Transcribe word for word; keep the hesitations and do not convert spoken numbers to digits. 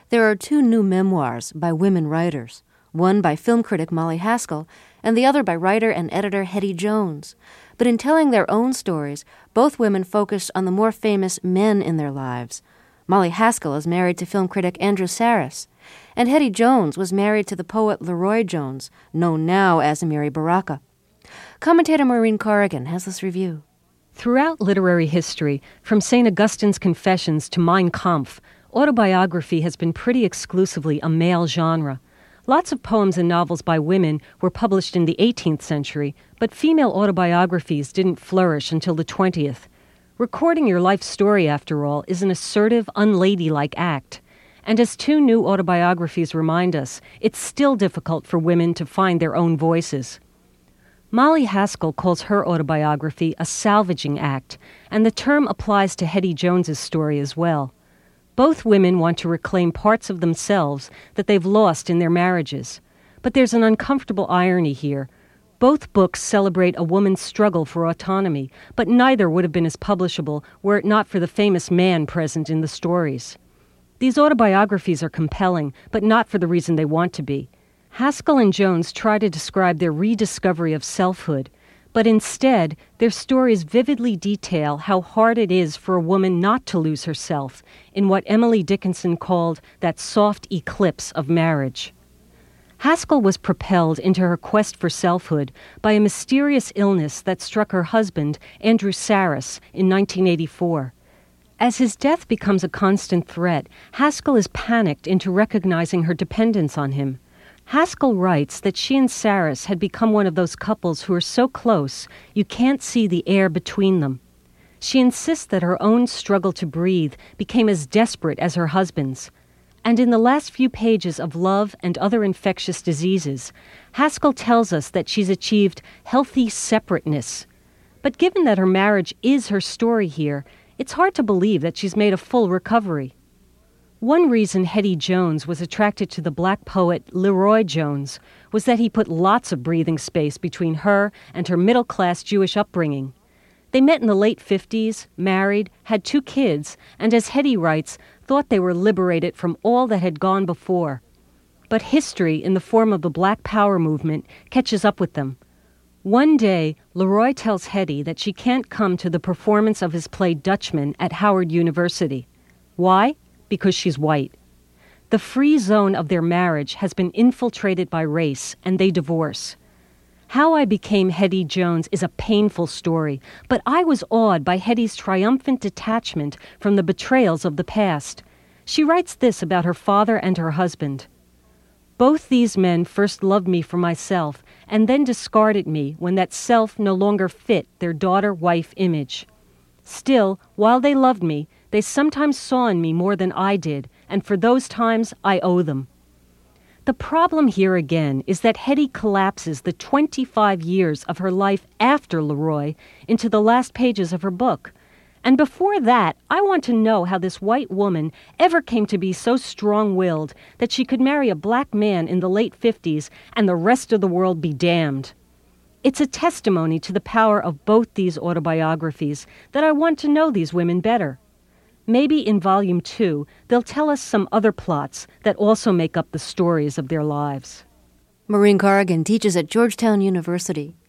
There are two new memoirs by women writers, one by film critic Molly Haskell and the other by writer and editor Hetty Jones. But in telling their own stories, both women focused on the more famous men in their lives. Molly Haskell is married to film critic Andrew Sarris, and Hetty Jones was married to the poet Leroy Jones, known now as Amiri Baraka. Commentator Maureen Corrigan has this review. Throughout literary history, from Saint Augustine's Confessions to Mein Kampf, autobiography has been pretty exclusively a male genre. Lots of poems and novels by women were published in the eighteenth century, but female autobiographies didn't flourish until the twentieth. Recording your life story, after all, is an assertive, unladylike act. And as two new autobiographies remind us, it's still difficult for women to find their own voices. Molly Haskell calls her autobiography a salvaging act, and the term applies to Hetty Jones's story as well. Both women want to reclaim parts of themselves that they've lost in their marriages. But there's an uncomfortable irony here. Both books celebrate a woman's struggle for autonomy, but neither would have been as publishable were it not for the famous man present in the stories. These autobiographies are compelling, but not for the reason they want to be. Haskell and Jones try to describe their rediscovery of selfhood, but instead, their stories vividly detail how hard it is for a woman not to lose herself in what Emily Dickinson called that soft eclipse of marriage. Haskell was propelled into her quest for selfhood by a mysterious illness that struck her husband, Andrew Sarris, in nineteen eighty-four. As his death becomes a constant threat, Haskell is panicked into recognizing her dependence on him. Haskell writes that she and Sarris had become one of those couples who are so close you can't see the air between them. She insists that her own struggle to breathe became as desperate as her husband's. And in the last few pages of Love and Other Infectious Diseases, Haskell tells us that she's achieved healthy separateness. But given that her marriage is her story here, it's hard to believe that she's made a full recovery. One reason Hetty Jones was attracted to the black poet Leroy Jones was that he put lots of breathing space between her and her middle-class Jewish upbringing. They met in the late fifties, married, had two kids, and as Hetty writes, thought they were liberated from all that had gone before. But history, in the form of the Black Power movement, catches up with them. One day, Leroy tells Hetty that she can't come to the performance of his play Dutchman at Howard University. Why? Because she's white. The free zone of their marriage has been infiltrated by race, and they divorce. How I Became Hetty Jones is a painful story, but I was awed by Hetty's triumphant detachment from the betrayals of the past. She writes this about her father and her husband. Both these men first loved me for myself, and then discarded me when that self no longer fit their daughter-wife image. Still, while they loved me, they sometimes saw in me more than I did, and for those times I owe them. The problem here again is that Hetty collapses the twenty-five years of her life after Leroy into the last pages of her book. And before that, I want to know how this white woman ever came to be so strong-willed that she could marry a black man in the late fifties and the rest of the world be damned. It's a testimony to the power of both these autobiographies that I want to know these women better. Maybe in Volume two, they'll tell us some other plots that also make up the stories of their lives. Maureen Corrigan teaches at Georgetown University.